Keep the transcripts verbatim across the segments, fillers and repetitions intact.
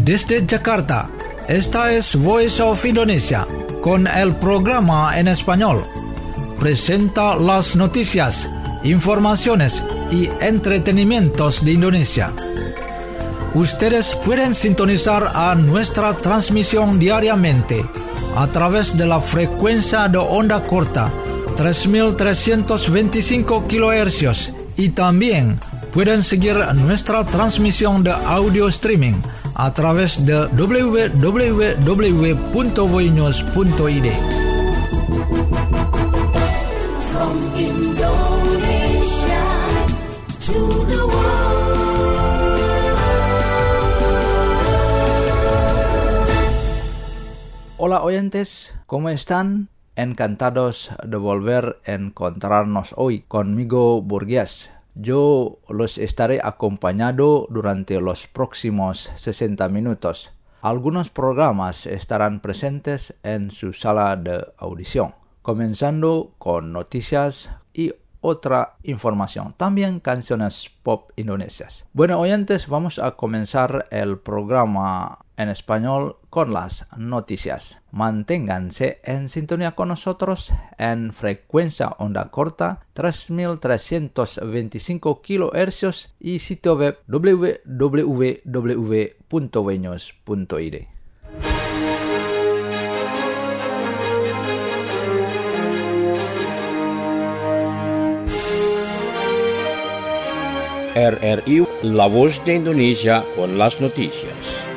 Desde Jakarta, esta es Voice of Indonesia, con el programa en español. Presenta las noticias, informaciones y entretenimientos de Indonesia. Ustedes pueden sintonizar a nuestra transmisión diariamente a través de la frecuencia de onda corta tres mil trescientos veinticinco kilohercios y también pueden seguir nuestra transmisión de audio streaming a través de doble u doble u doble u punto voinews punto i d. From Indonesia to the world. Hola oyentes, ¿cómo están? Encantados de volver a encontrarnos hoy conmigo, Burgués. Yo los estaré acompañando durante los próximos sesenta minutos. Algunos programas estarán presentes en su sala de audición, comenzando con noticias y otra información, también canciones pop indonesias. Bueno, oyentes, vamos a comenzar el programa en español con las noticias. Manténganse en sintonía con nosotros en frecuencia onda corta tres mil trescientos veinticinco kilohercios y sitio web doble u doble u doble u punto voinews punto i d. R R I, la voz de Indonesia con las noticias.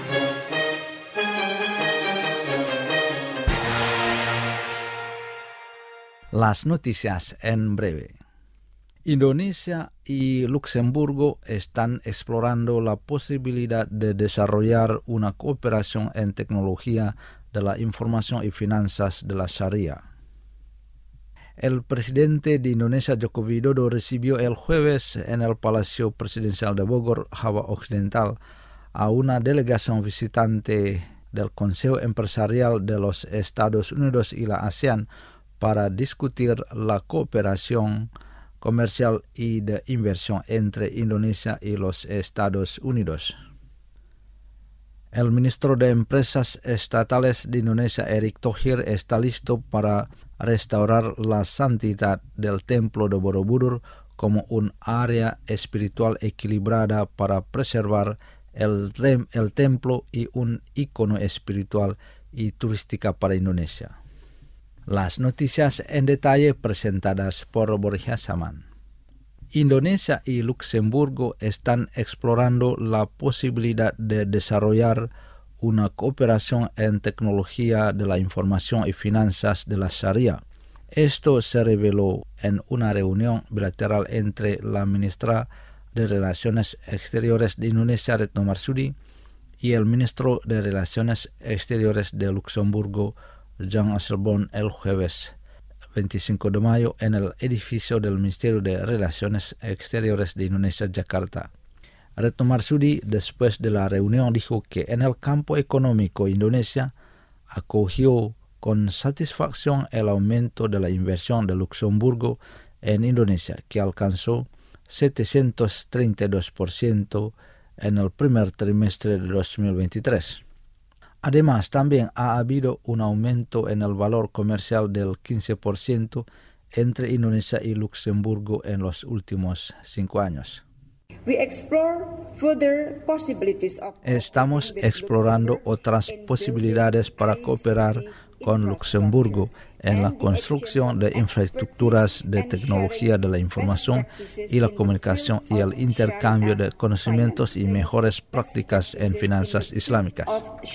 Las noticias en breve. Indonesia y Luxemburgo están explorando la posibilidad de desarrollar una cooperación en tecnología de la información y finanzas de la Sharia. El presidente de Indonesia, Joko Widodo, recibió el jueves en el Palacio Presidencial de Bogor, Java Occidental, a una delegación visitante del Consejo Empresarial de los Estados Unidos y la ASEAN para discutir la cooperación comercial y de inversión entre Indonesia y los Estados Unidos. El ministro de Empresas Estatales de Indonesia, Erick Thohir, está listo para restaurar la santidad del Templo de Borobudur como un área espiritual equilibrada para preservar el, tem- el templo y un icono espiritual y turística para Indonesia. Las noticias en detalle presentadas por Borja Saman. Indonesia y Luxemburgo están explorando la posibilidad de desarrollar una cooperación en tecnología de la información y finanzas de la Sharia. Esto se reveló en una reunión bilateral entre la ministra de Relaciones Exteriores de Indonesia, Retno Marsudi, y el ministro de Relaciones Exteriores de Luxemburgo, Jean Asselborn, el jueves veinticinco de mayo en el edificio del Ministerio de Relaciones Exteriores de Indonesia, Jakarta. Retno Marsudi, después de la reunión, dijo que en el campo económico Indonesia acogió con satisfacción el aumento de la inversión de Luxemburgo en Indonesia, que alcanzó setecientos treinta y dos por ciento en el primer trimestre de dos mil veintitrés. Además, también ha habido un aumento en el valor comercial del quince por ciento entre Indonesia y Luxemburgo en los últimos cinco años. Estamos explorando otras posibilidades para cooperar con Luxemburgo en la construcción de infraestructuras de tecnología de la información y la comunicación y el intercambio de conocimientos y mejores prácticas en finanzas islámicas.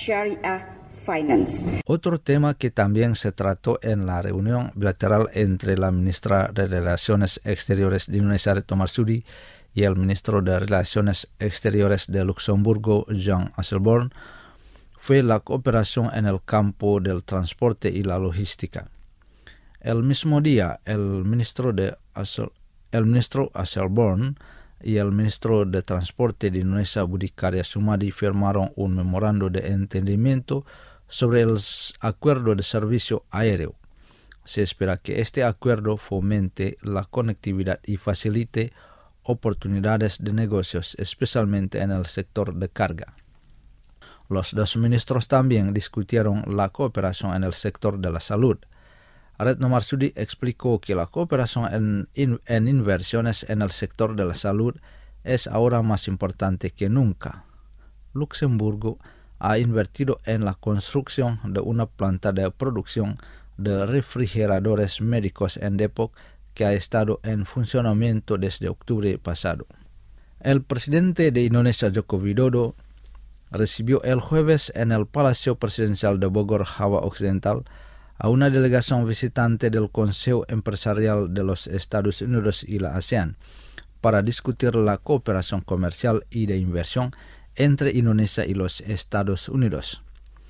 Otro tema que también se trató en la reunión bilateral entre la ministra de Relaciones Exteriores de Indonesia, Retno Marsudi, y el ministro de Relaciones Exteriores de Luxemburgo, Jean Asselborn, fue la cooperación en el campo del transporte y la logística. El mismo día, el ministro de Assel, el ministro Asselborn y el ministro de Transporte de Indonesia, Budi Karya Sumadi, firmaron un memorando de entendimiento sobre el acuerdo de servicio aéreo. Se espera que este acuerdo fomente la conectividad y facilite oportunidades de negocios, especialmente en el sector de carga. Los dos ministros también discutieron la cooperación en el sector de la salud. Retno Marsudi explicó que la cooperación en, in, en inversiones en el sector de la salud es ahora más importante que nunca. Luxemburgo ha invertido en la construcción de una planta de producción de refrigeradores médicos en Depok que ha estado en funcionamiento desde octubre pasado. El presidente de Indonesia, Joko Widodo, recibió el jueves en el Palacio Presidencial de Bogor, Java Occidental, a una delegación visitante del Consejo Empresarial de los Estados Unidos y la ASEAN para discutir la cooperación comercial y de inversión entre Indonesia y los Estados Unidos.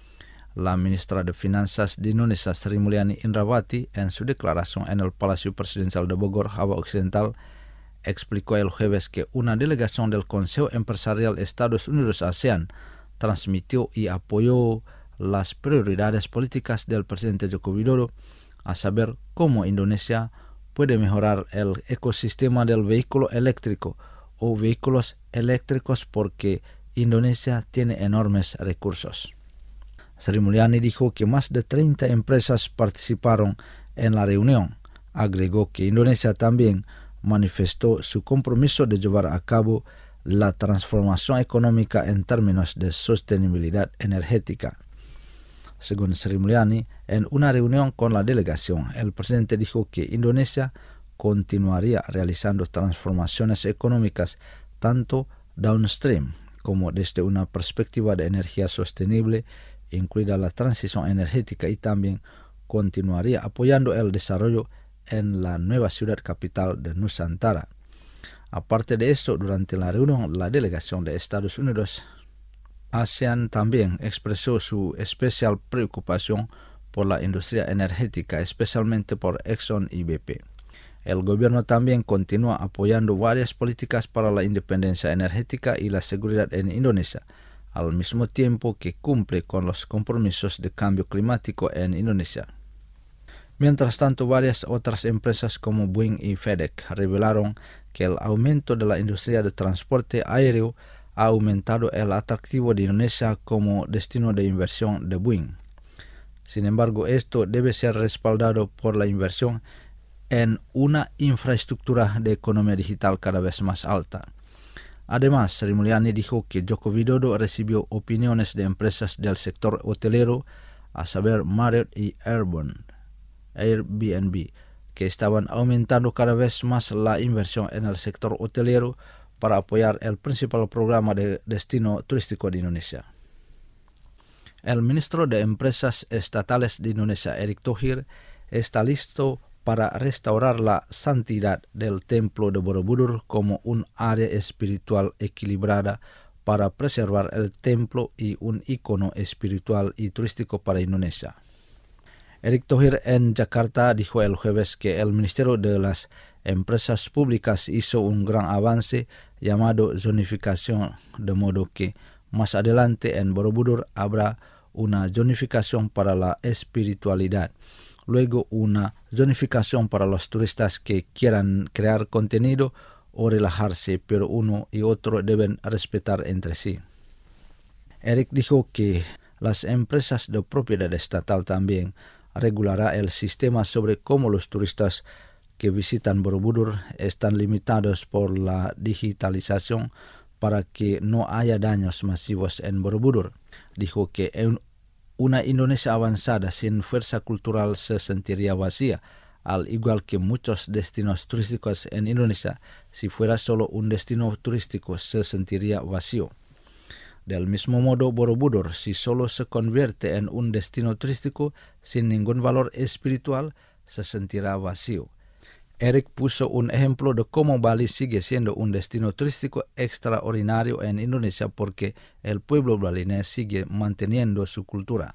La ministra de Finanzas de Indonesia, Sri Mulyani Indrawati, en su declaración en el Palacio Presidencial de Bogor, Java Occidental, explicó el jueves que una delegación del Consejo Empresarial Estados Unidos-ASEAN transmitió y apoyó las prioridades políticas del presidente Joko Widodo, a saber cómo Indonesia puede mejorar el ecosistema del vehículo eléctrico o vehículos eléctricos porque Indonesia tiene enormes recursos. Sri Mulyani dijo que más de treinta empresas participaron en la reunión. Agregó que Indonesia también manifestó su compromiso de llevar a cabo la transformación económica en términos de sostenibilidad energética. Según Sri Mulyani, en una reunión con la delegación, el presidente dijo que Indonesia continuaría realizando transformaciones económicas tanto downstream como desde una perspectiva de energía sostenible, incluida la transición energética, y también continuaría apoyando el desarrollo en la nueva ciudad capital de Nusantara. Aparte de eso, durante la reunión, la delegación de Estados Unidos ASEAN también expresó su especial preocupación por la industria energética, especialmente por Exxon y B P. El gobierno también continúa apoyando varias políticas para la independencia energética y la seguridad en Indonesia, al mismo tiempo que cumple con los compromisos de cambio climático en Indonesia. Mientras tanto, varias otras empresas como Boeing y FedEx revelaron que el aumento de la industria de transporte aéreo ha aumentado el atractivo de Indonesia como destino de inversión de Boeing. Sin embargo, esto debe ser respaldado por la inversión en una infraestructura de economía digital cada vez más alta. Además, Sri Mulyani dijo que Joko Widodo recibió opiniones de empresas del sector hotelero, a saber Marriott y Airbnb, Airbnb, que estaban aumentando cada vez más la inversión en el sector hotelero para apoyar el principal programa de destino turístico de Indonesia. El ministro de Empresas Estatales de Indonesia, Erick Thohir, está listo para restaurar la santidad del templo de Borobudur como un área espiritual equilibrada para preservar el templo y un icono espiritual y turístico para Indonesia. Erick Thohir en Jakarta dijo el jueves que el Ministerio de las Empresas Públicas hizo un gran avance llamado zonificación, de modo que más adelante en Borobudur habrá una zonificación para la espiritualidad, luego una zonificación para los turistas que quieran crear contenido o relajarse, pero uno y otro deben respetar entre sí. Erick dijo que las empresas de propiedad estatal también regulará el sistema sobre cómo los turistas que visitan Borobudur están limitados por la digitalización para que no haya daños masivos en Borobudur. Dijo que en una Indonesia avanzada sin fuerza cultural se sentiría vacía, al igual que muchos destinos turísticos en Indonesia. Si fuera solo un destino turístico, se sentiría vacío. Del mismo modo, Borobudur, si solo se convierte en un destino turístico sin ningún valor espiritual, se sentirá vacío. Erick puso un ejemplo de cómo Bali sigue siendo un destino turístico extraordinario en Indonesia porque el pueblo balinés sigue manteniendo su cultura.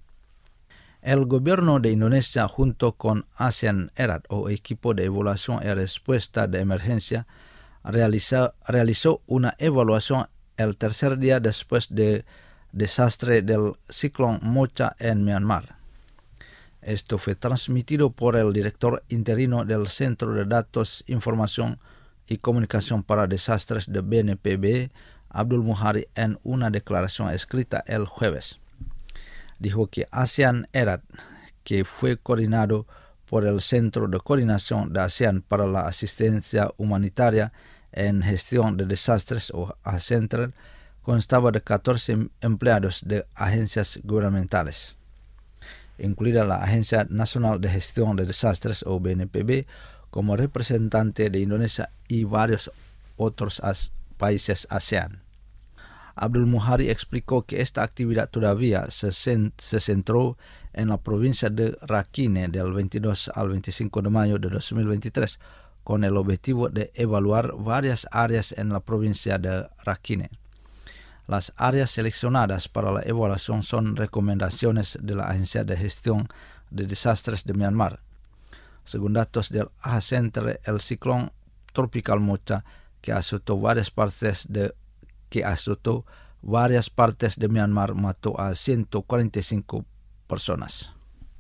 El gobierno de Indonesia, junto con ASEAN ERAD o Equipo de Evaluación y Respuesta de Emergencia, realizó, realizó una evaluación el tercer día después del desastre del ciclón Mocha en Myanmar. Esto fue transmitido por el director interino del Centro de Datos, Información y Comunicación para Desastres de B N P B, Abdul Muhari, en una declaración escrita el jueves. Dijo que ASEAN E R A D, que fue coordinado por el Centro de Coordinación de ASEAN para la Asistencia Humanitaria en Gestión de Desastres, o ACENTRE, constaba de catorce empleados de agencias gubernamentales, incluida la Agencia Nacional de Gestión de Desastres, o B N P B, como representante de Indonesia y varios otros as- países ASEAN. Abdul Muhari explicó que esta actividad todavía se, cent- se centró en la provincia de Rakhine del veintidós al veinticinco de mayo de dos mil veintitrés, con el objetivo de evaluar varias áreas en la provincia de Rakhine. Las áreas seleccionadas para la evaluación son recomendaciones de la Agencia de Gestión de Desastres de Myanmar. Según datos del ACENTRE, el ciclón tropical Mocha, que azotó varias partes de que azotó varias partes de Myanmar, mató a ciento cuarenta y cinco personas.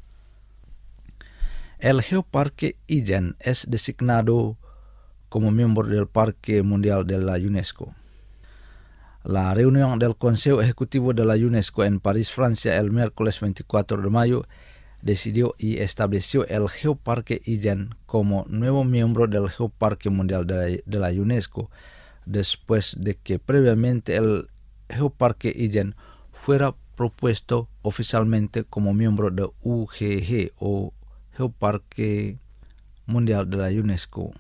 El Geoparque Ijen es designado como miembro del Parque Mundial de la UNESCO. La reunión del Consejo Ejecutivo de la UNESCO en París, Francia, el miércoles veinticuatro de mayo, decidió y estableció el Geoparque Ijen como nuevo miembro del Geoparque Mundial de la, de la UNESCO, después de que previamente el Geoparque Ijen fuera propuesto oficialmente como miembro de U G G, o Geoparque Mundial de la UNESCO.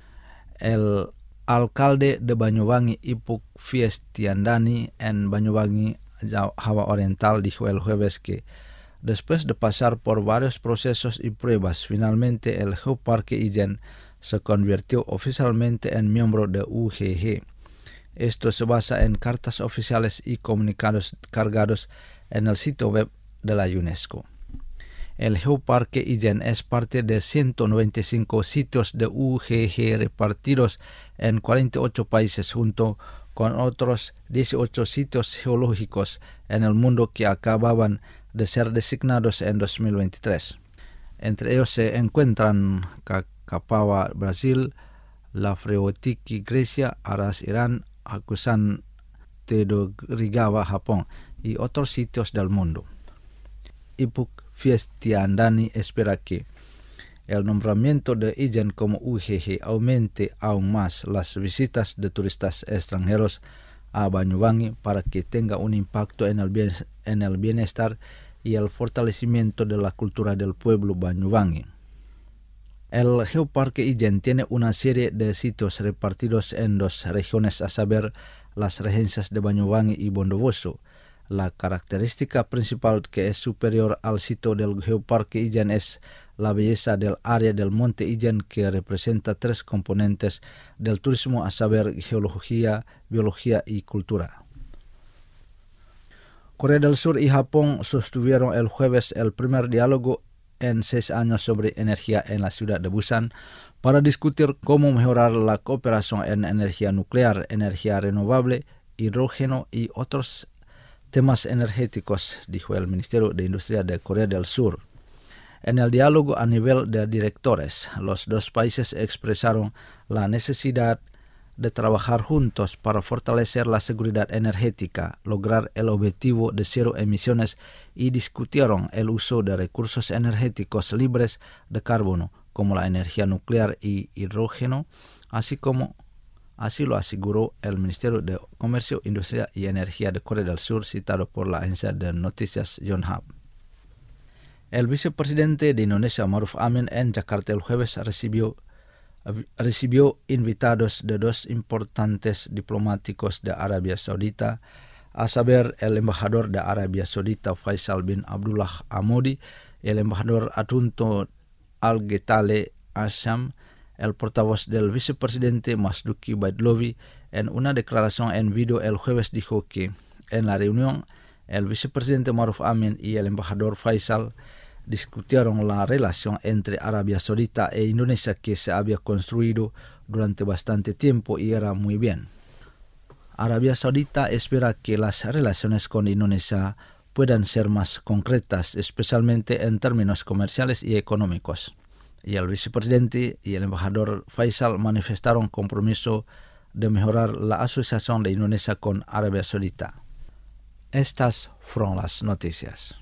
El alcalde de Banyuwangi, Ipuk Fiestiandani, en Banyuwangi, Java Oriental, dijo el jueves que después de pasar por varios procesos y pruebas, finalmente el Geoparque Ijen se convirtió oficialmente en miembro de U G G. Esto se basa en cartas oficiales y comunicados cargados en el sitio web de la UNESCO. El Geoparque Ijen es parte de ciento noventa y cinco sitios de U G G repartidos en cuarenta y ocho países, junto con otros dieciocho sitios geológicos en el mundo que acababan de ser designados en dos mil veintitrés. Entre ellos se encuentran Capawa, Brasil, Lafreotiki, Grecia, Aras, Irán, Hakusan, Tedogrigawa, Japón, y otros sitios del mundo. Ipuk Fiestiandani espera que el nombramiento de Ijen como U G G aumente aún más las visitas de turistas extranjeros a Banyuwangi para que tenga un impacto en el, bien, en el bienestar y el fortalecimiento de la cultura del pueblo Banyuwangi. El Geoparque Ijen tiene una serie de sitios repartidos en dos regiones, a saber, las regencias de Banyuwangi y Bondowoso. La característica principal que es superior al sitio del Geoparque Ijen es la belleza del área del Monte Ijen, que representa tres componentes del turismo, a saber, geología, biología y cultura. Corea del Sur y Japón sostuvieron el jueves el primer diálogo en seis años sobre energía en la ciudad de Busan para discutir cómo mejorar la cooperación en energía nuclear, energía renovable, hidrógeno y otros temas energéticos, dijo el Ministerio de Industria de Corea del Sur. En el diálogo a nivel de directores, los dos países expresaron la necesidad de trabajar juntos para fortalecer la seguridad energética, lograr el objetivo de cero emisiones y discutieron el uso de recursos energéticos libres de carbono, como la energía nuclear y hidrógeno, así como así lo aseguró el Ministerio de Comercio, Industria y Energía de Corea del Sur, citado por la agencia de noticias Yonhap. El vicepresidente de Indonesia, Maruf Amin, en Jakarta el jueves recibió recibió invitados de dos importantes diplomáticos de Arabia Saudita, a saber, el embajador de Arabia Saudita Faisal bin Abdullah Amodi y el embajador adjunto Al-Getale Asham. El portavoz del vicepresidente Masduki Baidlovi, en una declaración en video el jueves, dijo que en la reunión el vicepresidente Maruf Amin y el embajador Faisal discutieron la relación entre Arabia Saudita e Indonesia, que se había construido durante bastante tiempo y era muy bien. Arabia Saudita espera que las relaciones con Indonesia puedan ser más concretas, especialmente en términos comerciales y económicos. Y el vicepresidente y el embajador Faisal manifestaron compromiso de mejorar la asociación de Indonesia con Arabia Saudita. Estas fueron las noticias.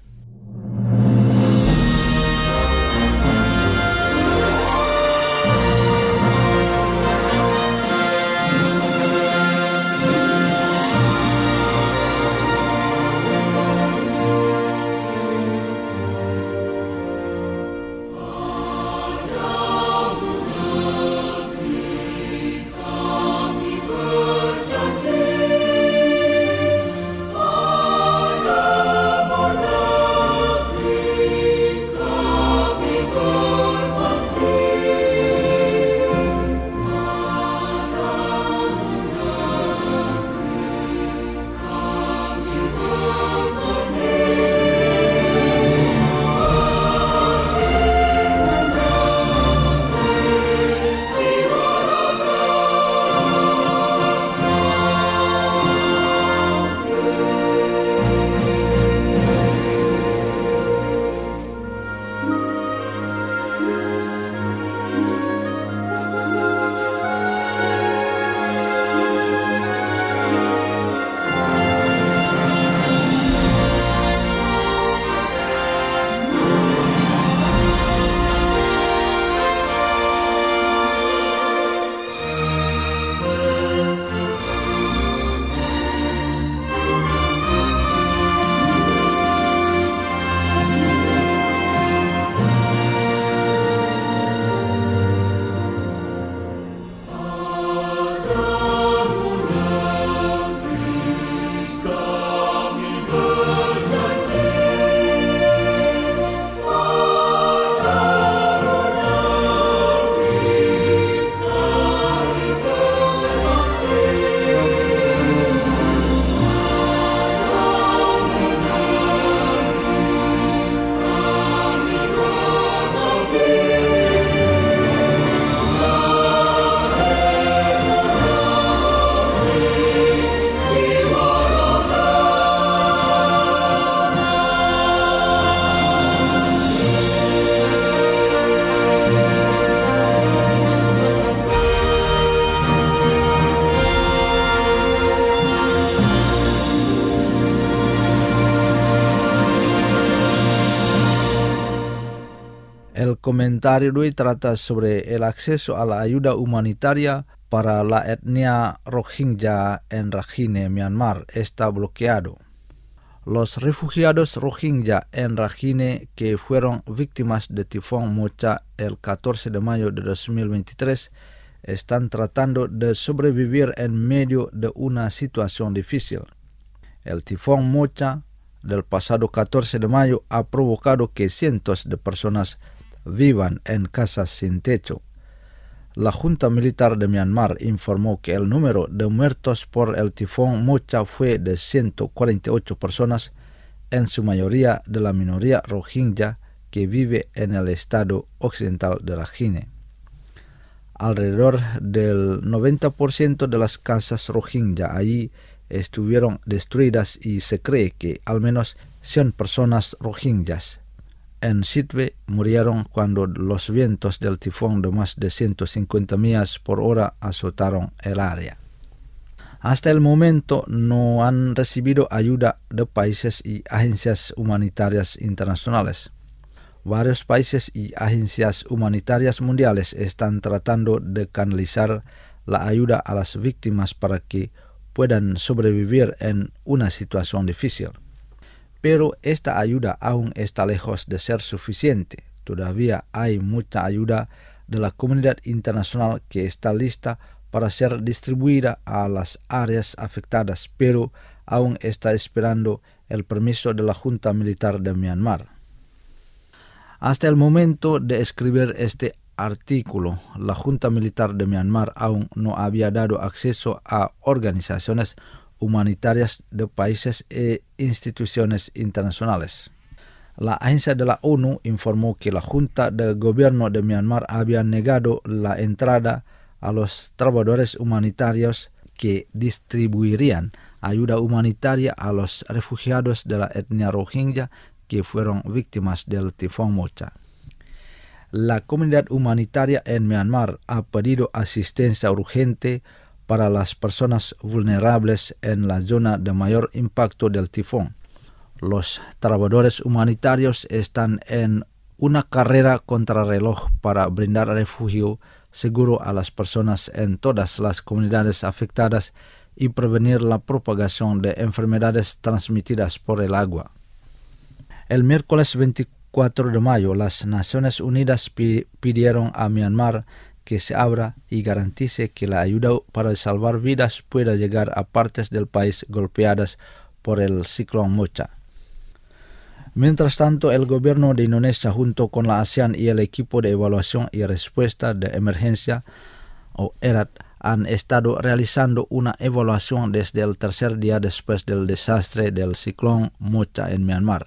El comentario de hoy trata sobre el acceso a la ayuda humanitaria para la etnia Rohingya en Rakhine, Myanmar, está bloqueado. Los refugiados Rohingya en Rakhine que fueron víctimas de tifón Mocha el catorce de mayo de dos mil veintitrés están tratando de sobrevivir en medio de una situación difícil. El tifón Mocha del pasado catorce de mayo ha provocado que cientos de personas vivan en casas sin techo. La Junta Militar de Myanmar informó que el número de muertos por el tifón Mocha fue de ciento cuarenta y ocho personas, en su mayoría de la minoría Rohingya que vive en el estado occidental de Rakhine. Alrededor del noventa por ciento de las casas Rohingya allí estuvieron destruidas y se cree que al menos cien personas Rohingyas en Sittwe murieron cuando los vientos del tifón de más de ciento cincuenta millas por hora azotaron el área. Hasta el momento no han recibido ayuda de países y agencias humanitarias internacionales. Varios países y agencias humanitarias mundiales están tratando de canalizar la ayuda a las víctimas para que puedan sobrevivir en una situación difícil. Pero esta ayuda aún está lejos de ser suficiente. Todavía hay mucha ayuda de la comunidad internacional que está lista para ser distribuida a las áreas afectadas, pero aún está esperando el permiso de la Junta Militar de Myanmar. Hasta el momento de escribir este artículo, la Junta Militar de Myanmar aún no había dado acceso a organizaciones humanitarias de países e instituciones internacionales. La agencia de la ONU informó que la Junta de Gobierno de Myanmar había negado la entrada a los trabajadores humanitarios que distribuirían ayuda humanitaria a los refugiados de la etnia Rohingya que fueron víctimas del tifón Mocha. La comunidad humanitaria en Myanmar ha pedido asistencia urgente para las personas vulnerables en la zona de mayor impacto del tifón. Los trabajadores humanitarios están en una carrera contrarreloj para brindar refugio seguro a las personas en todas las comunidades afectadas y prevenir la propagación de enfermedades transmitidas por el agua. El miércoles veinticuatro de mayo, las Naciones Unidas pi- pidieron a Myanmar que se abra y garantice que la ayuda para salvar vidas pueda llegar a partes del país golpeadas por el ciclón Mocha. Mientras tanto, el gobierno de Indonesia junto con la ASEAN y el equipo de evaluación y respuesta de emergencia, o E R A D, han estado realizando una evaluación desde el tercer día después del desastre del ciclón Mocha en Myanmar.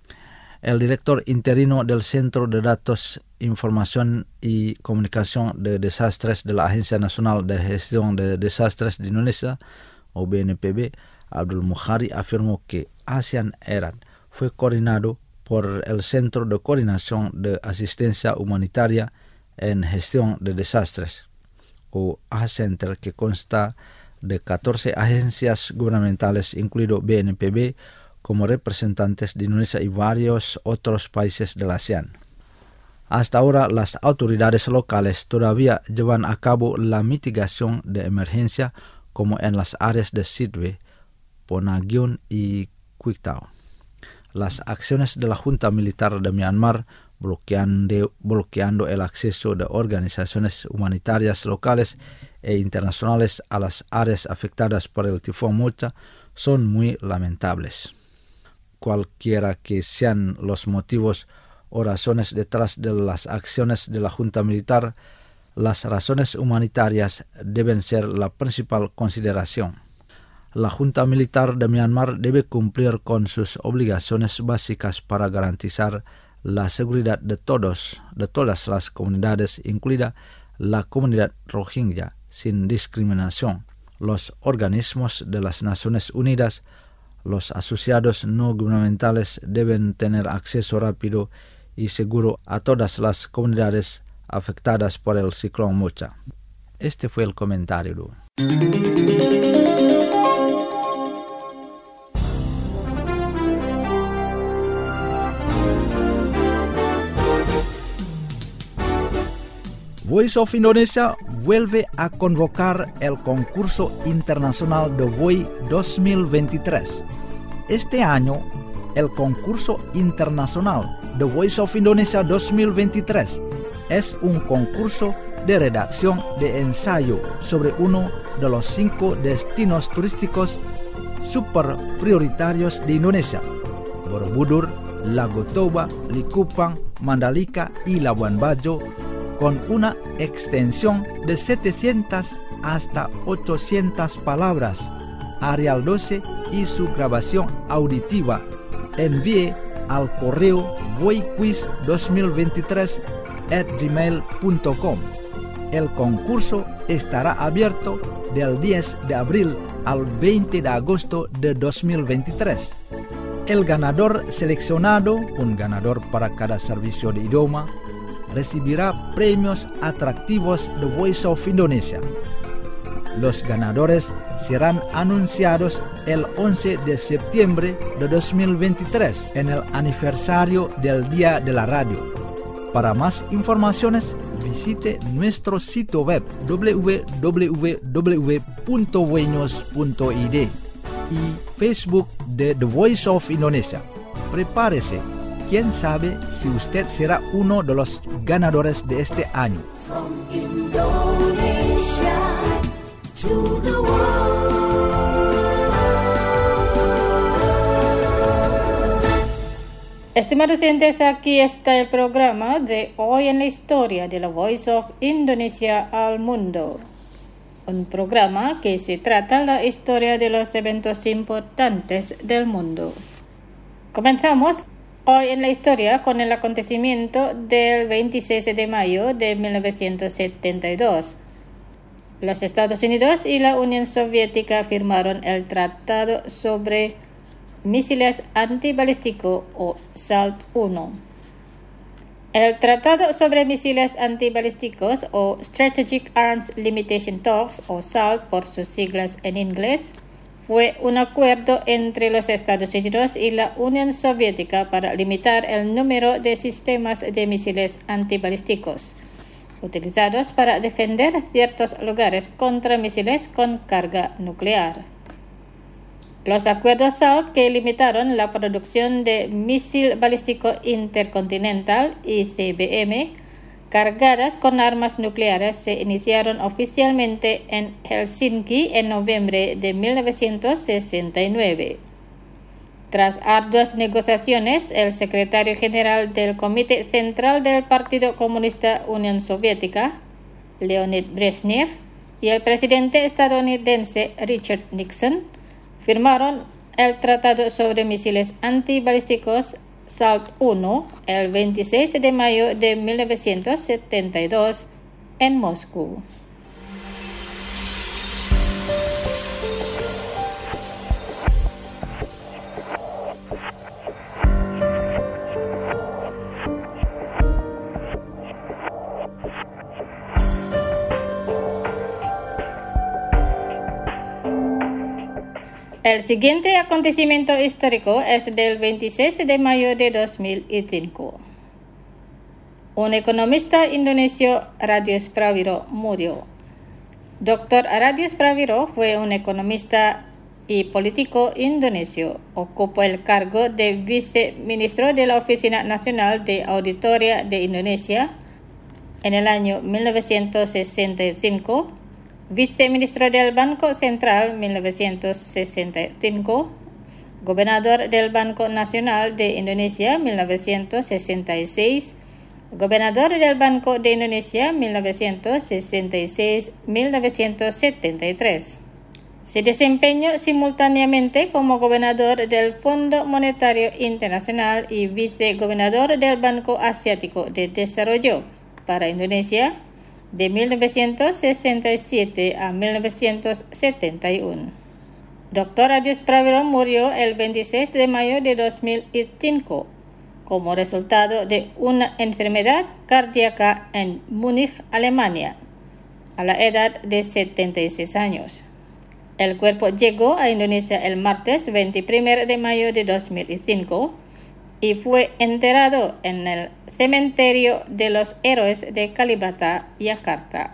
El director interino del Centro de Datos, Información y Comunicación de Desastres de la Agencia Nacional de Gestión de Desastres de Indonesia, o B N P B, Abdul Mukhari, afirmó que ASEAN E R A D fue coordinado por el Centro de Coordinación de Asistencia Humanitaria en Gestión de Desastres, o A H Center, que consta de catorce agencias gubernamentales, incluido B N P B, como representantes de Indonesia y varios otros países de la ASEAN. Hasta ahora, las autoridades locales todavía llevan a cabo la mitigación de emergencia, como en las áreas de Sidwe, Ponagion y Quito. Las acciones de la Junta Militar de Myanmar bloqueando, bloqueando el acceso de organizaciones humanitarias locales e internacionales a las áreas afectadas por el tifón Mocha son muy lamentables. Cualquiera que sean los motivos o razones detrás de las acciones de la Junta Militar, las razones humanitarias deben ser la principal consideración. La Junta Militar de Myanmar debe cumplir con sus obligaciones básicas para garantizar la seguridad de todos, de todas las comunidades, incluida la comunidad Rohingya, sin discriminación. Los organismos de las Naciones Unidas, los asociados no gubernamentales deben tener acceso rápido y seguro a todas las comunidades afectadas por el ciclón Mocha. Este fue el comentario. Voice of Indonesia vuelve a convocar el concurso internacional de V O I dos mil veintitrés. Este año, el concurso internacional de Voice of Indonesia dos mil veintitrés es un concurso de redacción de ensayo sobre uno de los cinco destinos turísticos super prioritarios de Indonesia: Borobudur, Lago Toba, Likupang, Mandalika y Labuan Bajo, con una extensión de setecientas hasta ochocientas palabras. Arial doce y su grabación auditiva. Envíe al correo voiquiz dos mil veintitrés arroba gmail punto com. El concurso estará abierto del diez de abril al veinte de agosto de dos mil veintitrés. El ganador seleccionado, un ganador para cada servicio de idioma, recibirá premios atractivos de Voice of Indonesia. Los ganadores serán anunciados el once de septiembre de dos mil veintitrés en el aniversario del Día de la Radio. Para más informaciones, visite nuestro sitio web doble u doble u doble u punto voinos punto i d y Facebook de The Voice of Indonesia. Prepárese. ¿Quién sabe si usted será uno de los ganadores de este año? From Indonesia to the world. Estimados oyentes, aquí está el programa de Hoy en la Historia de la Voice of Indonesia al Mundo. Un programa que se trata la historia de los eventos importantes del mundo. Comenzamos Hoy en la historia con el acontecimiento del veintiséis de mayo de mil novecientos setenta y dos. Los Estados Unidos y la Unión Soviética firmaron el Tratado sobre Misiles Antibalísticos o SALT uno. El Tratado sobre Misiles Antibalísticos o Strategic Arms Limitation Talks, o SALT por sus siglas en inglés, fue un acuerdo entre los Estados Unidos y la Unión Soviética para limitar el número de sistemas de misiles antibalísticos utilizados para defender ciertos lugares contra misiles con carga nuclear. Los acuerdos SALT, que limitaron la producción de misil balístico intercontinental I C B M cargadas con armas nucleares, se iniciaron oficialmente en Helsinki en noviembre de mil novecientos sesenta y nueve. Tras arduas negociaciones, el secretario general del Comité Central del Partido Comunista Unión Soviética, Leonid Brezhnev, y el presidente estadounidense Richard Nixon firmaron el Tratado sobre Misiles Antibalísticos SALT uno el veintiséis de mayo de mil novecientos setenta y dos en Moscú. El siguiente acontecimiento histórico es del veintiséis de mayo de dos mil cinco. Un economista indonesio, Radius Prawiro, murió. doctor Radius Prawiro fue un economista y político indonesio. Ocupó el cargo de viceministro de la Oficina Nacional de Auditoría de Indonesia en el año mil novecientos sesenta y cinco, viceministro del Banco Central mil novecientos sesenta y cinco, gobernador del Banco Nacional de Indonesia mil novecientos sesenta y seis, gobernador del Banco de Indonesia mil novecientos sesenta y seis a mil novecientos setenta y tres. Se desempeñó simultáneamente como gobernador del Fondo Monetario Internacional y vicegobernador del Banco Asiático de Desarrollo para Indonesia de mil novecientos sesenta y siete a mil novecientos setenta y uno. doctor Radius Prawiro murió el veintiséis de mayo de dos mil cinco como resultado de una enfermedad cardíaca en Múnich, Alemania, a la edad de setenta y seis años. El cuerpo llegó a Indonesia el martes veintiuno de mayo de dos mil cinco y fue enterrado en el cementerio de los héroes de Kalibata, Yakarta.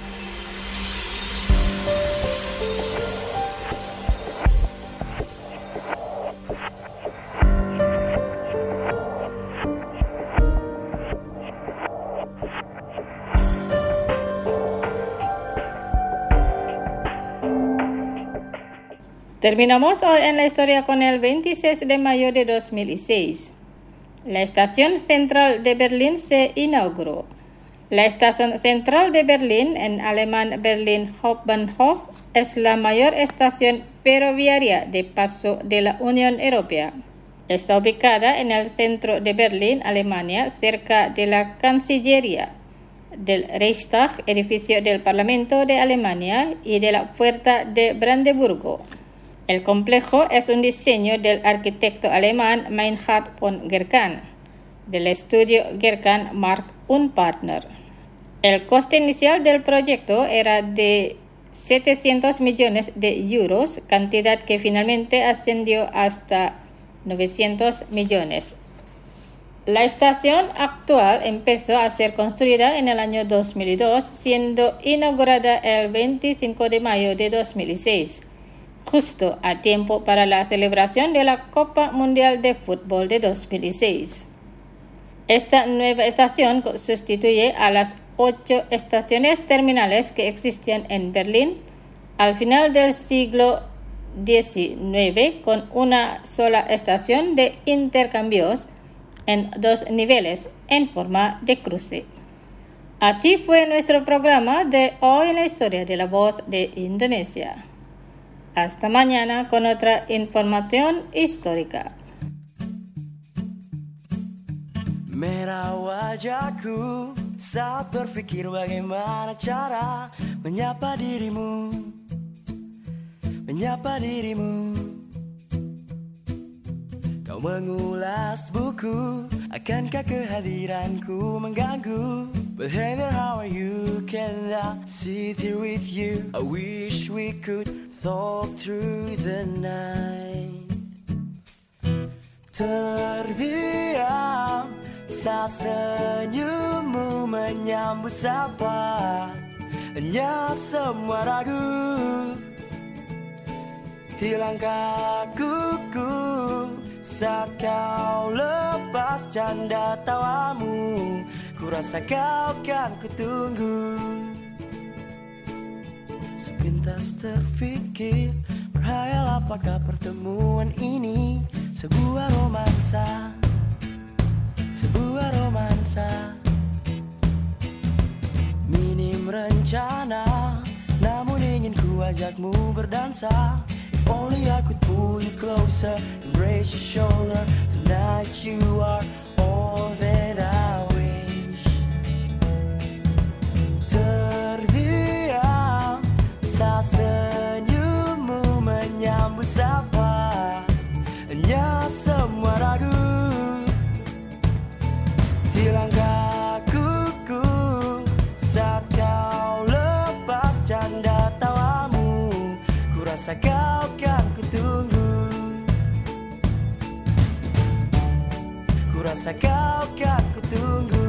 Terminamos hoy en la historia con el veintiséis de mayo de dos mil seis. La estación central de Berlín se inauguró. La estación central de Berlín, en alemán Berlin Hauptbahnhof, es la mayor estación ferroviaria de paso de la Unión Europea. Está ubicada en el centro de Berlín, Alemania, cerca de la Cancillería, del Reichstag, edificio del Parlamento de Alemania, y de la Puerta de Brandeburgo. El complejo es un diseño del arquitecto alemán Meinhard von Gerkan, del estudio Gerkan Mark und Partner. El coste inicial del proyecto era de setecientos millones de euros, cantidad que finalmente ascendió hasta novecientos millones. La estación actual empezó a ser construida en el año dos mil dos, siendo inaugurada el veinticinco de mayo de dos mil seis. Justo a tiempo para la celebración de la Copa Mundial de Fútbol de dos mil seis. Esta nueva estación sustituye a las ocho estaciones terminales que existían en Berlín al final del siglo diecinueve, con una sola estación de intercambios en dos niveles en forma de cruce. Así fue nuestro programa de hoy en la historia de la voz de Indonesia. Hasta mañana con otra información histórica. Merah wajahku saat berpikir bagaimana cara menyapa dirimu, menyapa dirimu. Kau mengulas buku Akankah kehadiranku mengganggu? But hey there, how are you? Can I sit here with you? I wish we could talk through the night. Terdiam saat senyummu menyambut sapa, hanya semua ragu, hilang kakuku saat kau lepas canda tawamu. Ku rasa kau kan kutunggu. Sepintas terfikir, berhayal apakah pertemuan ini sebuah romansa, sebuah romansa. Minim rencana, namun ingin ku ajakmu berdansa. If only I could pull you closer, embrace your shoulder. Tonight you are all that I wish. Terdiam saat senyummu menyambut sapa, hanya semua ragu, hilang kakuku saat kau lepas canda tawamu. Ku rasa kau kan kutunggu, ku rasa kau kan kutunggu.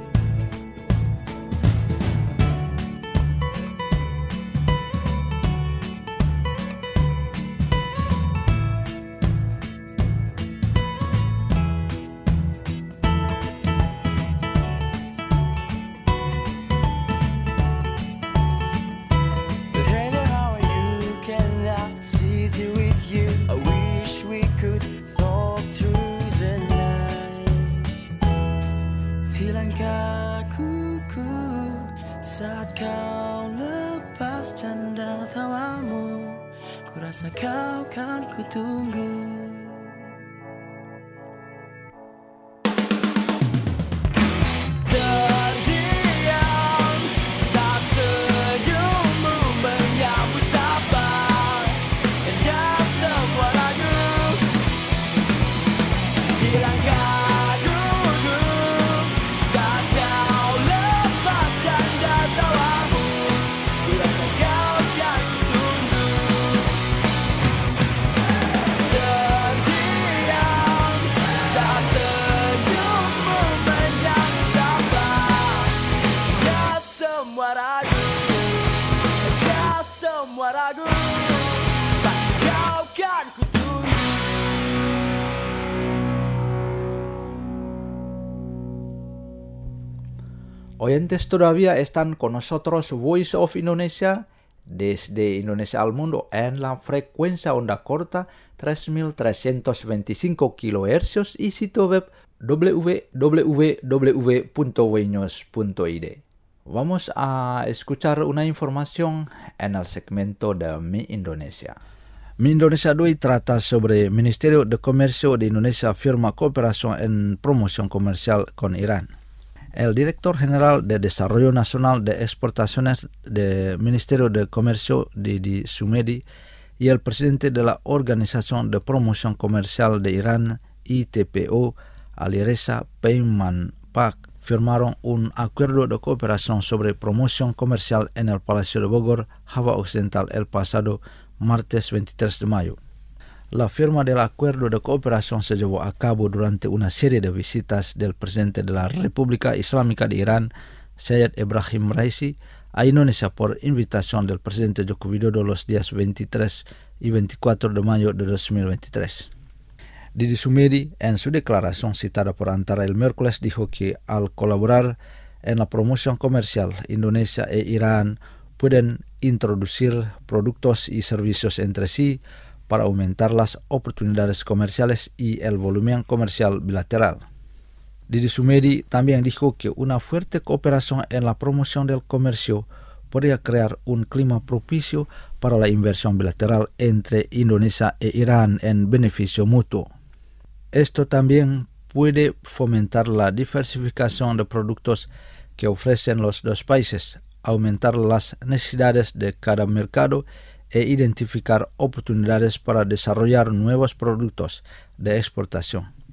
Saat kau lepas canda tawamu, ku rasa kau kan kutunggu. Terdiam saat senyummu menyambut sapa, hanya semua ragu, hilang kagugu saat kau lepas canda tawamu. Ku rasa kau kan kutunggu. Terdiam saat senyummu menyambut sapa, hanya semua ragu, hanya semua ragu, pasti kau kan kutunggu. Oyentes todavía están con nosotros Voice of Indonesia desde Indonesia al mundo en la frecuencia onda corta tres mil trescientos veinticinco kilohercios y sitio web w w w punto weños punto i d. Vamos a escuchar una información en el segmento de Mi Indonesia. Mi Indonesia hoy trata sobre Ministerio de Comercio de Indonesia firma cooperación en promoción comercial con Irán. El director general de Desarrollo Nacional de Exportaciones del Ministerio de Comercio, Didi Sumedi, y el presidente de la Organización de Promoción Comercial de Irán, I T P O, Alireza Peymanpak, firmaron un acuerdo de cooperación sobre promoción comercial en el Palacio de Bogor, Java Occidental, el pasado martes veintitrés de mayo. La firma del acuerdo de cooperación se llevó a cabo durante una serie de visitas del presidente de la República Islámica de Irán, Syed Ebrahim Raisi, a Indonesia por invitación del presidente Joko Widodo los días veintitrés y veinticuatro de mayo de dos mil veintitrés. Didi Sumedi, en su declaración citada por Antara el miércoles, dijo que al colaborar en la promoción comercial, Indonesia e Irán pueden introducir productos y servicios entre sí para aumentar las oportunidades comerciales y el volumen comercial bilateral. Didi Sumedi también dijo que una fuerte cooperación en la promoción del comercio podría crear un clima propicio para la inversión bilateral entre Indonesia e Irán en beneficio mutuo. Esto también puede fomentar la diversificación de productos que ofrecen los dos países, aumentar las necesidades de cada mercado e identificar oportunidades para desarrollar nuevos productos de exportación.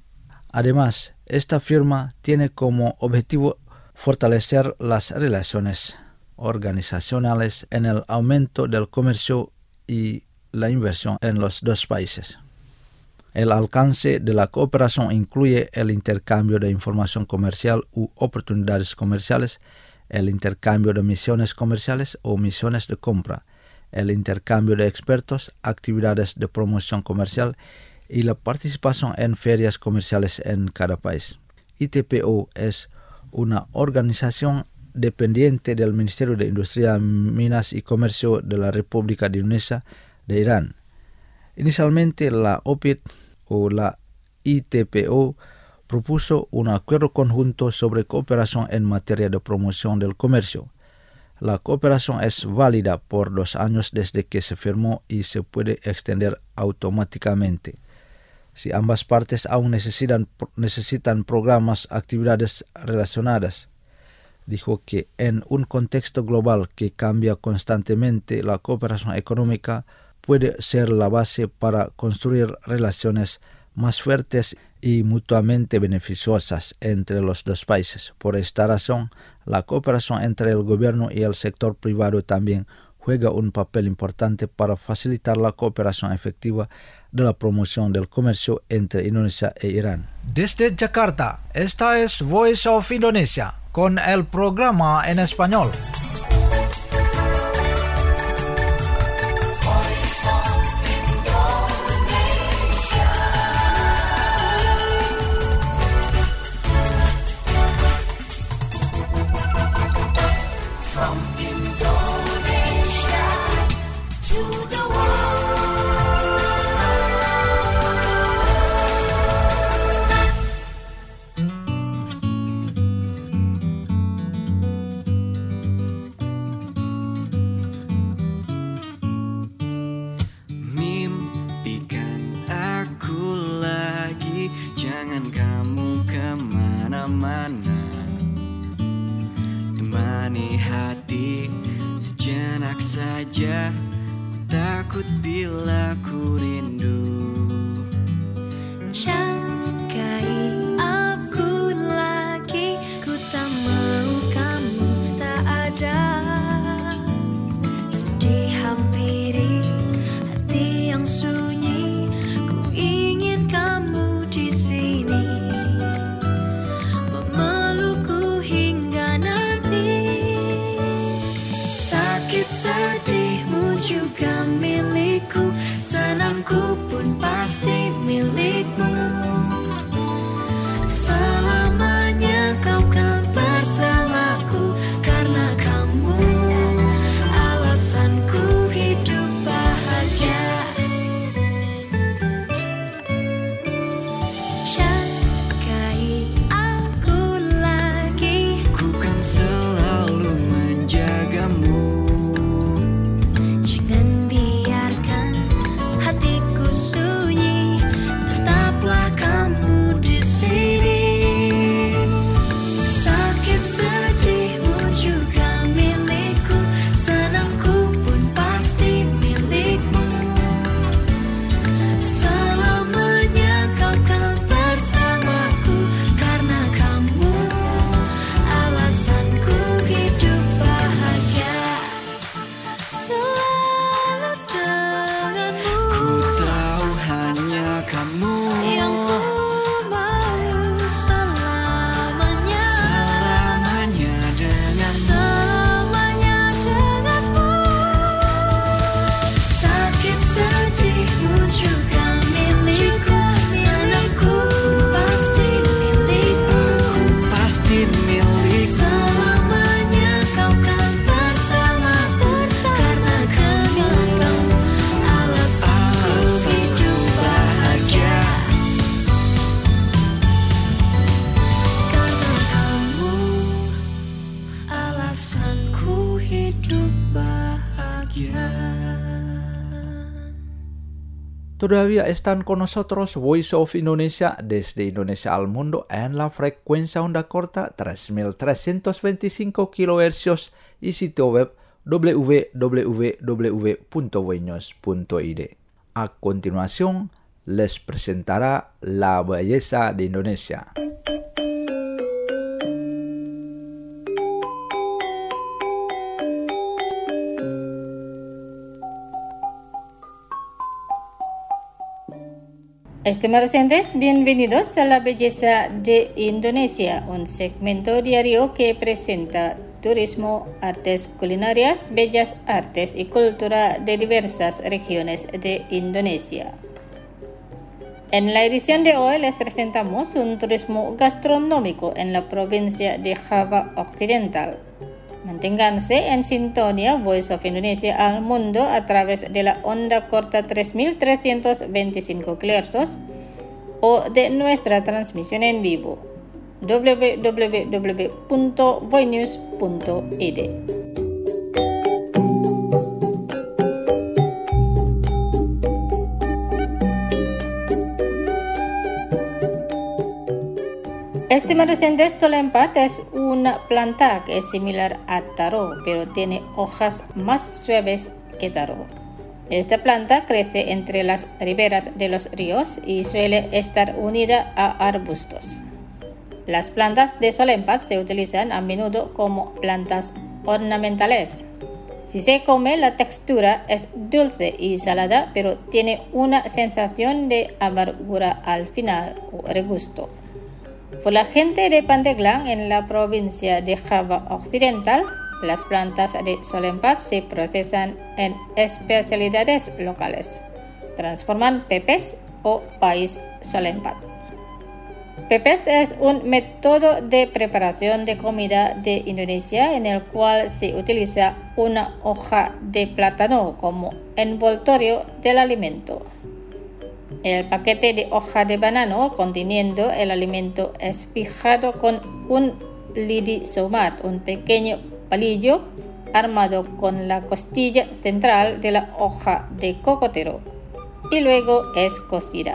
Además, esta firma tiene como objetivo fortalecer las relaciones organizacionales en el aumento del comercio y la inversión en los dos países. El alcance de la cooperación incluye el intercambio de información comercial u oportunidades comerciales, el intercambio de misiones comerciales o misiones de compra, el intercambio de expertos, actividades de promoción comercial y la participación en ferias comerciales en cada país. I T P O es una organización dependiente del Ministerio de Industria, Minas y Comercio de la República de Indonesia de Irán. Inicialmente, la O P I D o la I T P O propuso un acuerdo conjunto sobre cooperación en materia de promoción del comercio. La cooperación es válida por dos años desde que se firmó y se puede extender automáticamente. Si ambas partes aún necesitan, necesitan programas, actividades relacionadas. Dijo que en un contexto global que cambia constantemente, la cooperación económica puede ser la base para construir relaciones más fuertes y mutuamente beneficiosas entre los dos países. Por esta razón, la cooperación entre el gobierno y el sector privado también juega un papel importante para facilitar la cooperación efectiva de la promoción del comercio entre Indonesia e Irán. Desde Jakarta, esta es Voice of Indonesia con el programa en español. Temani hati sejenak saja, takut bila ku rindu. Jagai aku lagi, ku tak mau kamu tak ada. Sedih hampiri hati yang sunyi, ku ingin kamu di sini. Memelukku hingga nanti. Sakit sedihmu juga milikku, senangku pun pasti milikmu. Selamanya kau kan bersamaku, karena kamu alasanku hidup bahagia. Jagai aku lagi, ku kan selalu menjagamu. jangan biarkan hatiku sunyi, tetaplah kamu di sini. Sakit sedihmu juga milikku, senangku pun pasti milikmu. Selamanya kau kan bersamaku, karena kamu alasanku hidup bahagia. Selalu denganmu, Ku tahu hanya kamu yang ku mau selamanya. selamanya denganmu. Selamanya denganmu. Sakit sedihmu juga milikku, senangku pun pasti milikmu. Pasti milik. Selamanya kau kan bersamaku, karena kamu alasanku hidup bahagia. Karena kamu alasanku hidup bahagia. Todavía están con nosotros Voice of Indonesia desde Indonesia al mundo en la frecuencia onda corta tres mil trescientos veinticinco kilohercios y sitio web w w w punto voinews punto i d. A continuación, les presentará la belleza de Indonesia. Estimados oyentes, bienvenidos a La Belleza de Indonesia, un segmento diario que presenta turismo, artes culinarias, bellas artes y cultura de diversas regiones de Indonesia. En la edición de hoy les presentamos un turismo gastronómico en la provincia de Java Occidental. Manténganse en sintonía Voice of Indonesia al mundo a través de la onda corta tres mil trescientos veinticinco kilohercios o de nuestra transmisión en vivo doble u doble u doble u punto voinews punto i d. Estimados oyentes, solempat es una planta que es similar a taro, pero tiene hojas más suaves que taro. Esta planta crece entre las riberas de los ríos y suele estar unida a arbustos. Las plantas de solempat se utilizan a menudo como plantas ornamentales. Si se come, la textura es dulce y salada, pero tiene una sensación de amargura al final o regusto. Por la gente de Pandeglang, en la provincia de Java Occidental, las plantas de solempat se procesan en especialidades locales. Transforman pepes o pais solempat. Pepes es un método de preparación de comida de Indonesia en el cual se utiliza una hoja de plátano como envoltorio del alimento. El paquete de hoja de banano conteniendo el alimento es fijado con un lidi somat, un pequeño palillo armado con la costilla central de la hoja de cocotero, y luego es cocida.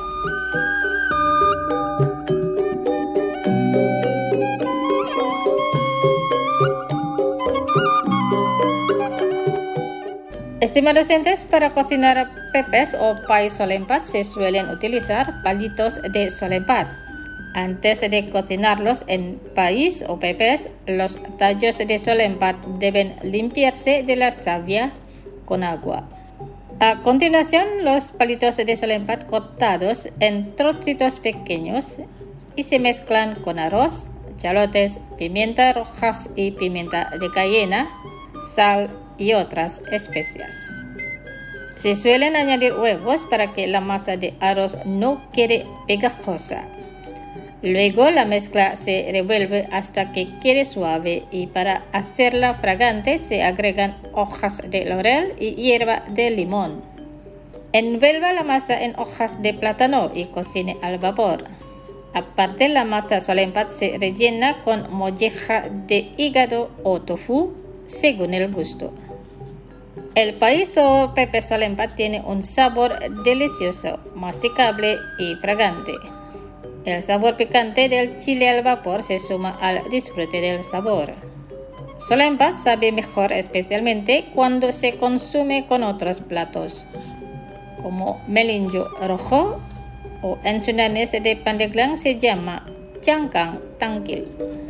Estimados oyentes, para cocinar pepes o pais solempat se suelen utilizar palitos de solempat. Antes de cocinarlos en pais o pepes, los tallos de solempat deben limpiarse de la savia con agua. A continuación, los palitos de solempat cortados en trocitos pequeños y se mezclan con arroz, chalotes, pimienta rojas y pimienta de cayena, sal y otras especias. Se suelen añadir huevos para que la masa de arroz no quede pegajosa. Luego la mezcla se revuelve hasta que quede suave y para hacerla fragante se agregan hojas de laurel y hierba de limón. Envuelva la masa en hojas de plátano y cocine al vapor. Aparte, la masa solempat se rellena con molleja de hígado o tofu según el gusto. El pais o pepe solempat tiene un sabor delicioso, masticable y fragante. El sabor picante del chile al vapor se suma al disfrute del sabor. Solempat sabe mejor especialmente cuando se consume con otros platos, como melinjo rojo o en Sundanese de Pandeglang se llama cangkang tangkil.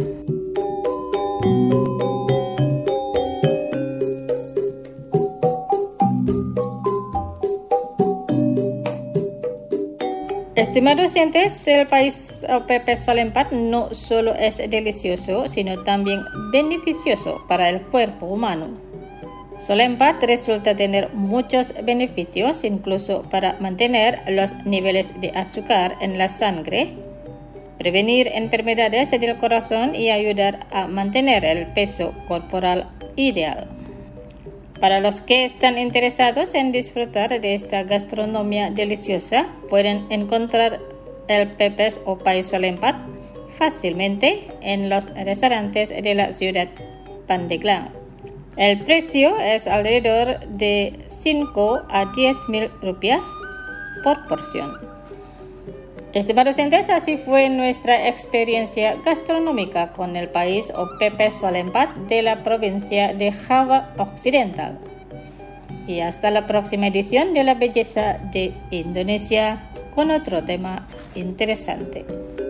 Estimados oyentes, el pais o pepe solempat no solo es delicioso, sino también beneficioso para el cuerpo humano. Solempat resulta tener muchos beneficios, incluso para mantener los niveles de azúcar en la sangre, prevenir enfermedades del corazón y ayudar a mantener el peso corporal ideal. Para los que están interesados en disfrutar de esta gastronomía deliciosa, pueden encontrar el pepes o pais solempat fácilmente en los restaurantes de la ciudad Pandeglang. El precio es alrededor de cinco a diez mil rupias por porción. Estimados oyentes, así fue nuestra experiencia gastronómica con el pais o pepes solempat de la provincia de Java Occidental. Y hasta la próxima edición de La Belleza de Indonesia. con otro tema interesante.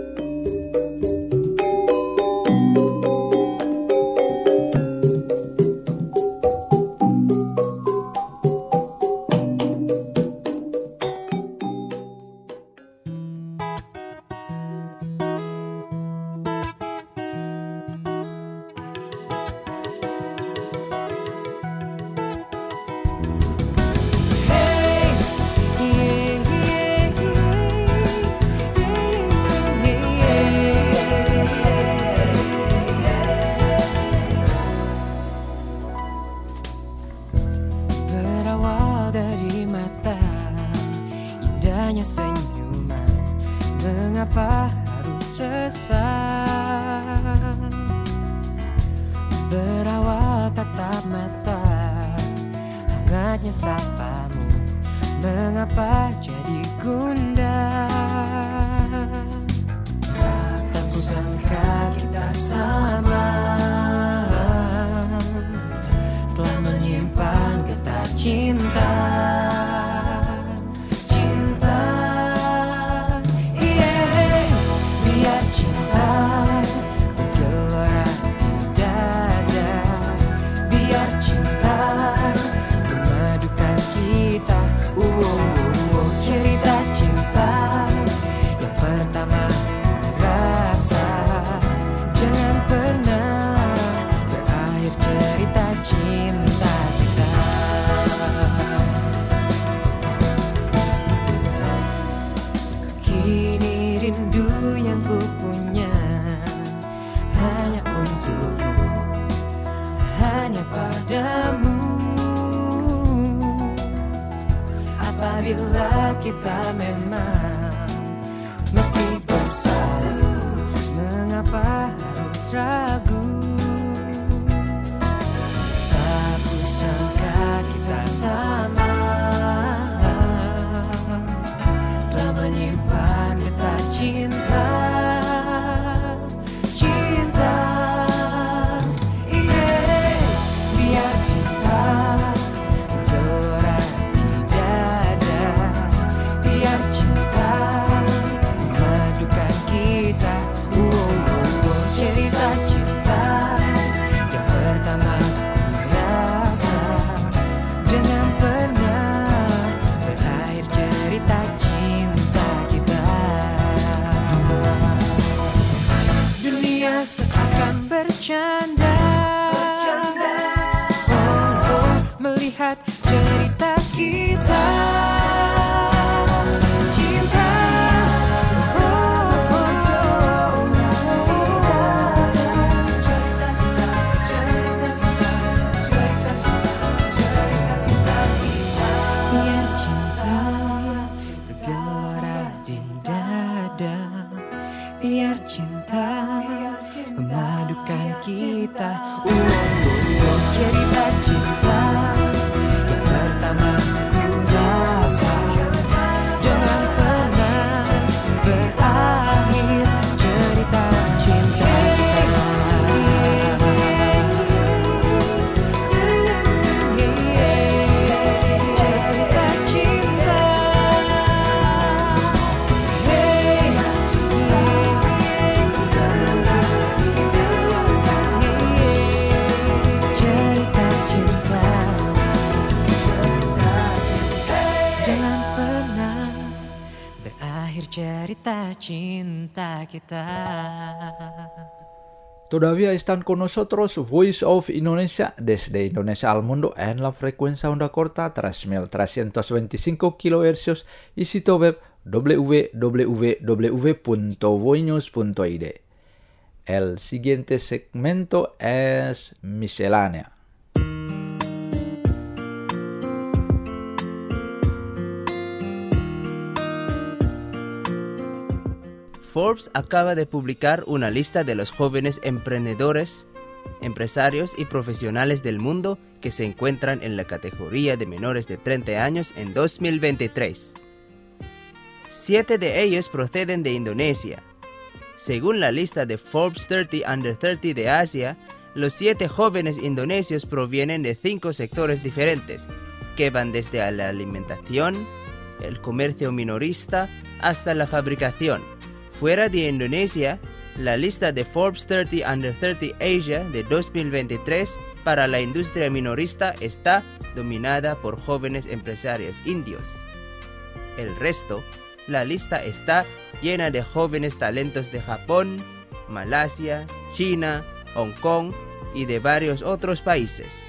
Berawal tatap mata, hangatnya sapamu, mengapa jadi gundah? Tak kusangka kita sama, telah menyimpan getar cinta. Cinta, yeah, biar cinta bergelora di dada, biar cinta memadukan kita. Uh, uh, uh, cerita cinta yang pertama rasa, jangan pernah berakhir cerita cinta kita. Kini rindu yang ku punya hanya untukmu, hanya padamu. Apabila kita memang mesti bersatu, mengapa harus ragu? Tak kusangka kita sama, telah menyimpan getar cinta. Cinta, yeah, biar cinta bergelora di dada, biar cinta memadukan kita. Uh, uh, uh, cerita cinta yang pertama ku rasa, jangan pernah berakhir cerita cinta kita. Dunia seakan bercanda, oh, oh, melihat cerita kita. Cinta, oh, oh, oh, cerita cinta, cerita cinta, cerita cinta, cerita cinta kita. Biar cinta bergelora di dada, biar cinta memadukan kita. Uh, uh, uh, cerita cinta yang pertama ku rasa, jangan pernah berakhir cerita cinta kita. Cerita cinta, cerita cinta, jangan pernah berakhir cerita cinta kita. Todavía están con nosotros Voice of Indonesia desde Indonesia al mundo en la frecuencia onda corta tres mil trescientos veinticinco kilohercios y sitio web w w w punto voinews punto i d. El siguiente segmento es miscelánea. Forbes acaba de publicar una lista de los jóvenes emprendedores, empresarios y profesionales del mundo que se encuentran en la categoría de menores de treinta años en dos mil veintitrés. Siete de ellos proceden de Indonesia. Según la lista de Forbes treinta under treinta de Asia, los siete jóvenes indonesios provienen de cinco sectores diferentes, que van desde la alimentación, el comercio minorista hasta la fabricación. Fuera de Indonesia, la lista de Forbes treinta under treinta Asia de dos mil veintitrés para la industria minorista está dominada por jóvenes empresarios indios. El resto, la lista está llena de jóvenes talentos de Japón, Malasia, China, Hong Kong y de varios otros países.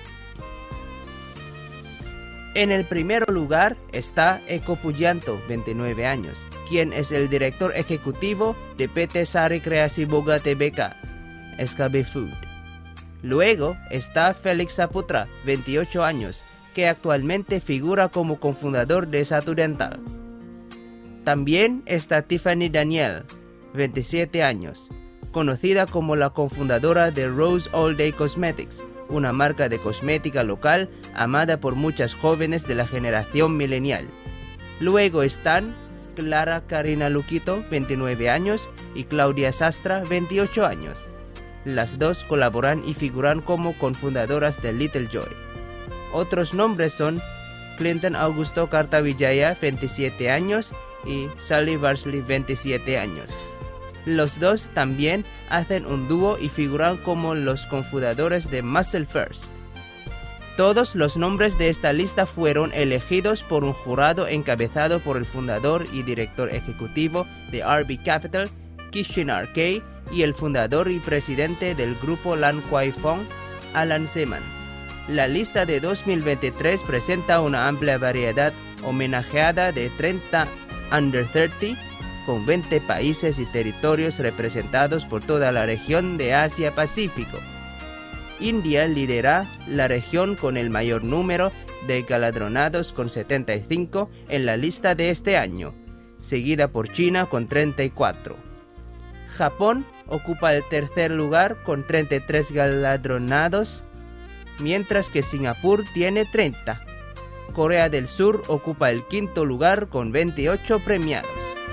En el primer lugar está Eko Pujanto, veintinueve años, quien es el director ejecutivo de P T Sari Kreasi Boga T B K, S K B Food. Luego está Felix Saputra, veintiocho años, que actualmente figura como cofundador de Satu Dental. También está Tiffany Daniel, veintisiete años, conocida como la cofundadora de Rose All Day Cosmetics, una marca de cosmética local amada por muchas jóvenes de la generación millennial. Luego están Clara Karina Luquito, veintinueve años, y Claudia Sastra, veintiocho años. Las dos colaboran y figuran como cofundadoras de Little Joy. Otros nombres son Clinton Augusto Kartawijaya, veintisiete años, y Sally Varsley, veintisiete años. Los dos también hacen un dúo y figuran como los cofundadores de Muscle First. Todos los nombres de esta lista fueron elegidos por un jurado encabezado por el fundador y director ejecutivo de R B Capital, Kishinar K, y el fundador y presidente del grupo Lan Kwai Fong, Alan Seaman. La lista de dos mil veintitrés presenta una amplia variedad homenajeada de treinta under treinta, con veinte países y territorios representados por toda la región de Asia-Pacífico. India lidera la región con el mayor número de galardonados con setenta y cinco en la lista de este año, seguida por China con treinta y cuatro. Japón ocupa el tercer lugar con treinta y tres galardonados, mientras que Singapur tiene treinta. Corea del Sur ocupa el quinto lugar con veintiocho premiados.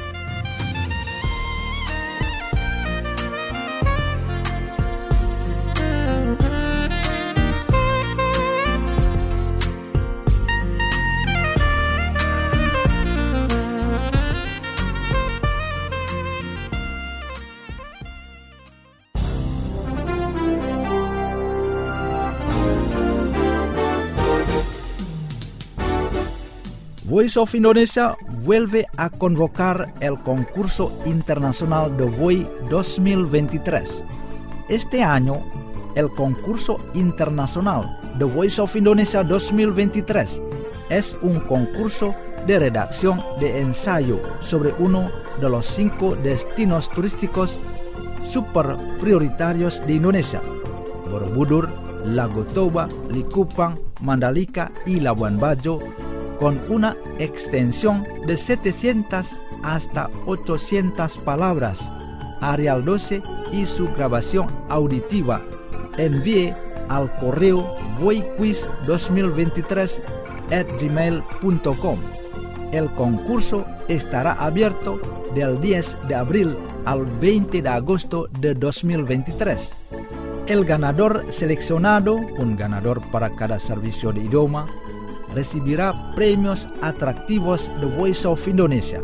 Voice of Indonesia vuelve a convocar el concurso internacional de V O I dos mil veintitrés. Este año, el concurso internacional de Voice of Indonesia dos mil veintitrés es un concurso de redacción de ensayo sobre uno de los cinco destinos turísticos super prioritarios de Indonesia: Borobudur, Lago Toba, Likupang, Mandalika y Labuan Bajo, con una extensión de setecientas hasta ochocientas palabras. Arial doce y su grabación auditiva. Envíe al correo voiquiz dos mil veintitrés arroba gmail punto com. El concurso estará abierto del diez de abril al veinte de agosto de dos mil veintitrés. El ganador seleccionado, un ganador para cada servicio de idioma, recibirá premios atractivos de Voice of Indonesia.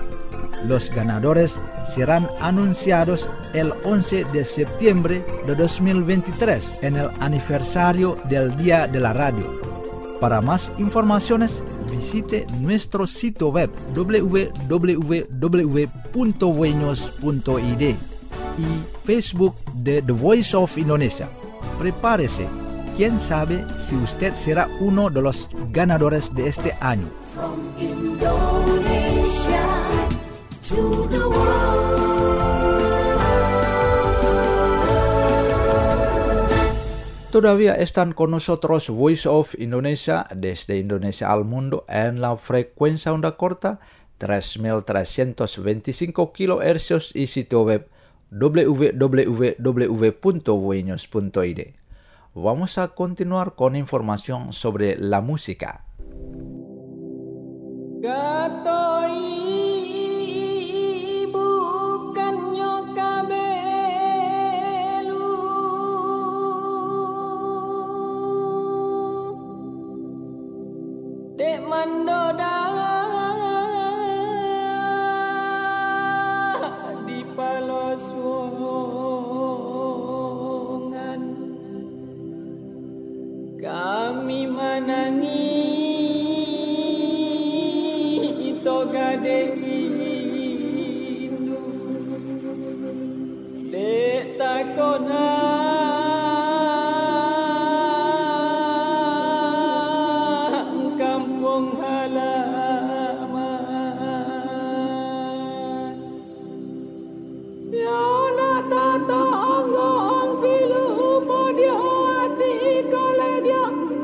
Los ganadores serán anunciados el once de septiembre de dos mil veintitrés en el aniversario del Día de la Radio. Para más informaciones, visite nuestro sitio web w w w punto voinos punto i d y Facebook de The Voice of Indonesia. Prepárese. ¿Quién sabe si usted será uno de los ganadores de este año? From Indonesia to the world. Todavía están con nosotros Voice of Indonesia desde Indonesia al mundo en la frecuencia onda corta tres mil trescientos veinticinco kilohercios y sitio web w w w punto voinos punto i d. Vamos a continuar con información sobre la música. Katoi bukannya kabelu Dek mandoda Ami manangi ito gade indu dek takona kampung halaman ya nak tatangong pilu podio hati kole dia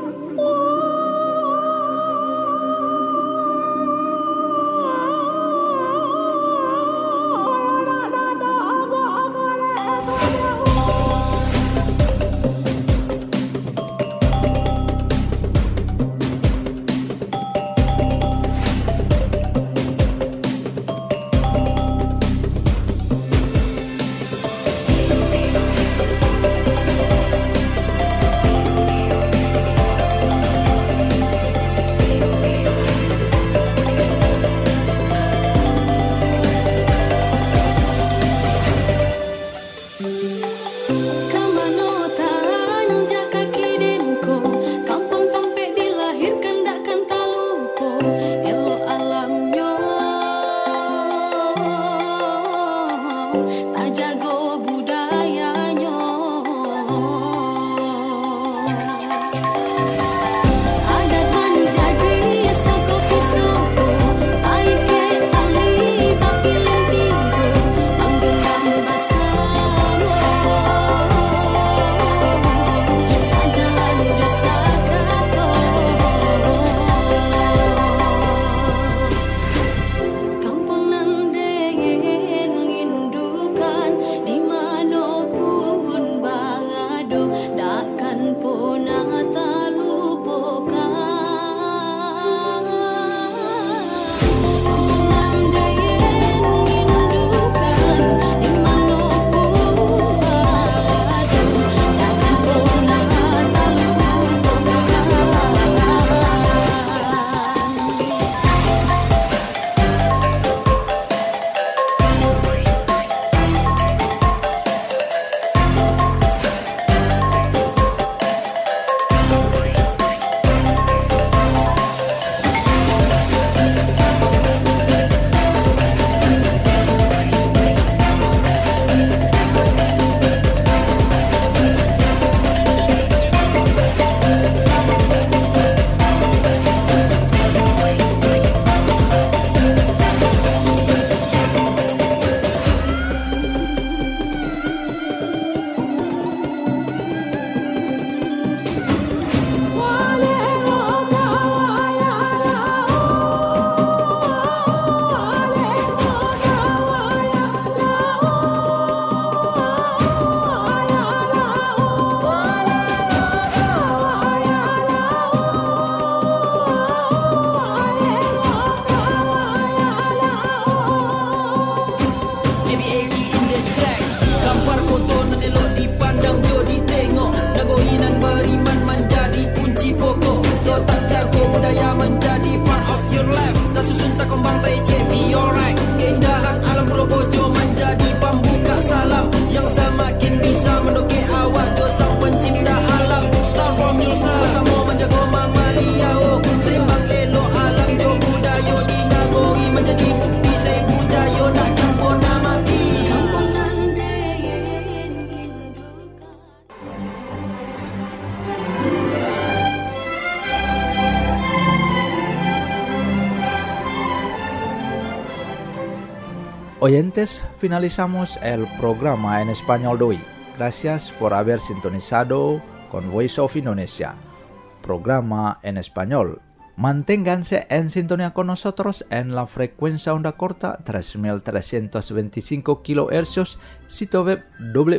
Oyentes, finalizamos el programa en español de hoy. Gracias por haber sintonizado con Voice of Indonesia, programa en español. Manténganse en sintonía con nosotros en la frecuencia onda corta tres mil trescientos veinticinco kilohercios, sitio web w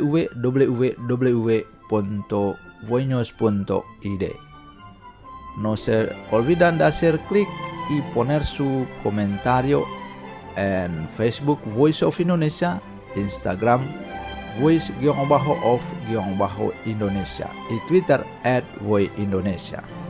w w punto voinos punto i d. No se olviden de hacer clic y poner su comentario en Facebook Voice of Indonesia, Instagram Voice-of-Indonesia y Twitter at Voice Indonesia.